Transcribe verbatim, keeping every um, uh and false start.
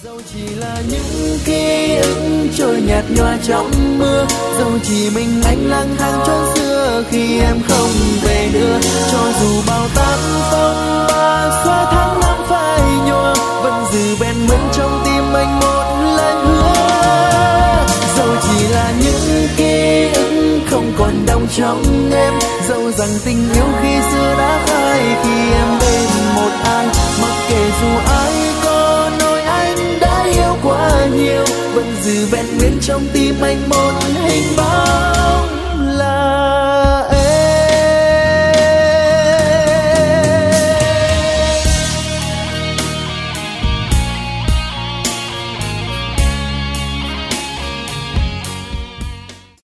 Dẫu chỉ là những ký ức trôi nhạt nhòa trong mưa, dẫu chỉ mình anh lang thang chốn xưa khi em không về nữa, cho dù bao táp phong ba xóa tháng năm phai nhòa, vẫn giữ bền nguyên trong tim anh một lời hứa. Dẫu chỉ là những ký ức không còn đọng trong em, dẫu rằng tình yêu khi xưa đã phai khi em bên một ai, mặc kệ dù ai có nói anh đã yêu quá nhiều, vẫn giữ vẹn nguyên trong tim anh một